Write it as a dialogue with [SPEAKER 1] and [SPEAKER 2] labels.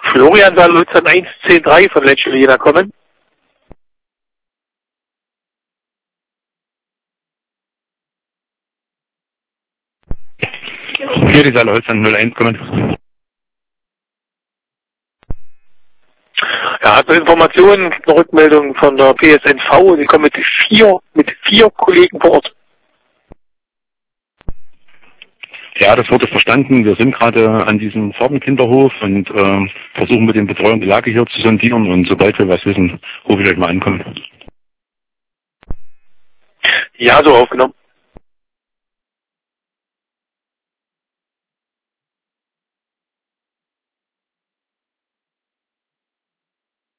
[SPEAKER 1] Florian soll uns an 1-10-3 von Leccelina kommen.
[SPEAKER 2] Hier, die soll Holz an 01 kommen.
[SPEAKER 1] Er hat Informationen, eine Rückmeldung von der PSNV, die kommen mit vier Kollegen vor Ort.
[SPEAKER 2] Ja, das wurde verstanden. Wir sind gerade an diesem Farbenkinderhof und versuchen mit den Betreuern die Lage hier zu sondieren, und sobald wir was wissen, rufe ich euch mal ankommen.
[SPEAKER 1] Ja, so aufgenommen.